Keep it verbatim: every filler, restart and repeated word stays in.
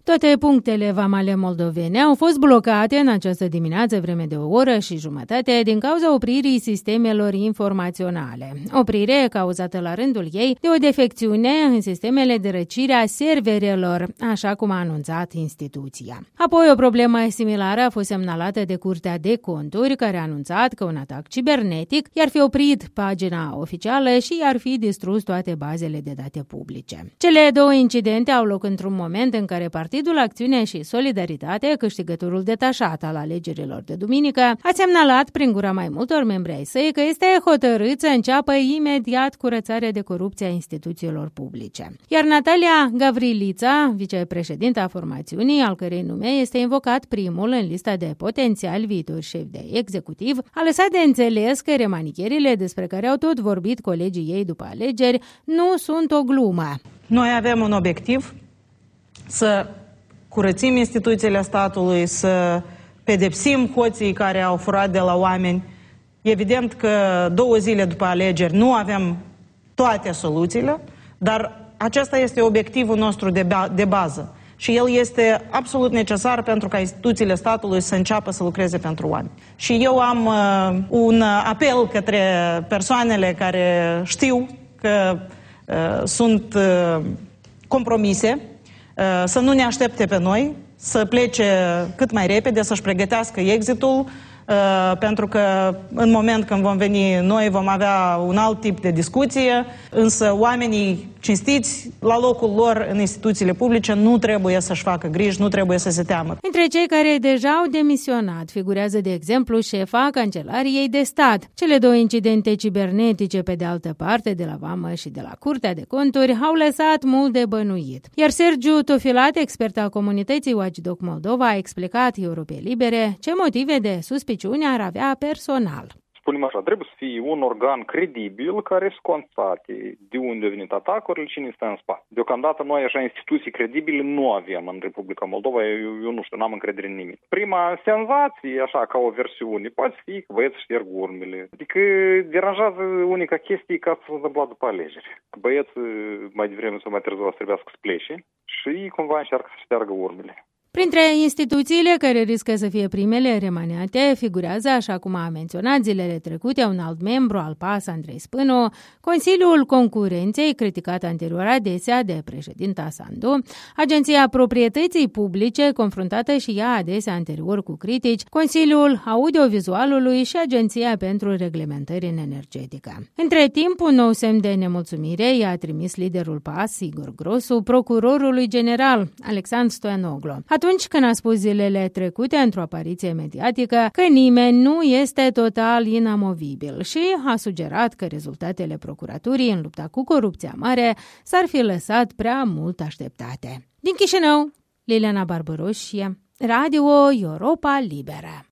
Toate punctele vamale moldovene au fost blocate în această dimineață vreme de o oră și jumătate din cauza opririi sistemelor informaționale. Oprire cauzată la rândul ei de o defecțiune în sistemele de răcire a serverelor, așa cum a anunțat instituția. Apoi o problemă similară a fost semnalată de Curtea de Conturi, care a anunțat că un atac cibernetic i-ar fi oprit pagina oficială și i-ar fi distrus toate bazele de date publice. Cele două incidente au loc într-un moment în care Partidul Acțiune și Solidaritate, câștigătorul detașat al alegerilor de duminică, a semnalat prin gura mai multor membri ai săi că este hotărât să înceapă imediat curățarea de corupție a instituțiilor publice. Iar Natalia Gavrilița, vicepreședinta formațiunii, al cărei nume este invocat primul în lista de potențiali viitori șefi de executiv, a lăsat de înțeles că remanicherile despre care au tot vorbit colegii ei după alegeri nu sunt o glumă. Noi avem un obiectiv: să curățim instituțiile statului, să pedepsim hoții care au furat de la oameni. Evident că două zile după alegeri nu avem toate soluțiile, dar acesta este obiectivul nostru de, ba- de bază și el este absolut necesar pentru ca instituțiile statului să înceapă să lucreze pentru oameni. Și eu am uh, un apel către persoanele care știu că uh, sunt uh, compromise, să nu ne aștepte pe noi, să plece cât mai repede, să-și pregătească exitul, pentru că în moment când vom veni noi vom avea un alt tip de discuție, însă oamenii cinstiți la locul lor în instituțiile publice nu trebuie să-și facă griji, nu trebuie să se teamă. Între cei care deja au demisionat figurează de exemplu șefa Cancelariei de Stat. Cele două incidente cibernetice, pe de altă parte, de la Vamă și de la Curtea de Conturi, au lăsat mult de bănuit. Iar Sergiu Tofilat, expert al comunității Watchdog Moldova, a explicat Europei Libere ce motive de suspiciune ar avea personal. Spunem așa, trebuie să fie un organ credibil care să constate de unde au venit atacurile, cine stă în spate. Deocamdată noi așa instituții credibile nu avem în Republica Moldova, eu, eu nu știu, n-am încredere în nimic. Prima senzație, așa ca o versiune, poate fi că băieți șterg urmele. Adică deranjează unica chestie că s-a întâmplat după alegeri. Băieți mai devreme sau mai târziu o să trebuiască să plece și cumva încearcă să șteargă urmele. Printre instituțiile care riscă să fie primele remaniate figurează, așa cum a menționat zilele trecute un alt membru al P A S, Andrei Spânu, Consiliul Concurenței, criticat anterior adesea de președinta Sandu, Agenția Proprietății Publice, confruntată și ea adesea anterior cu critici, Consiliul Audiovizualului și Agenția pentru Reglementări în Energetică. Între timp, un nou semn de nemulțumire i-a trimis liderul P A S, Igor Grosu, procurorului general, Alexandru Stoianoglu, atunci când a spus zilele trecute într-o apariție mediatică că nimeni nu este total inamovibil și a sugerat că rezultatele procuraturii în lupta cu corupția mare s-ar fi lăsat prea mult așteptate. Din Chișinău, Liliana Barbaroșie, Radio Europa Liberă.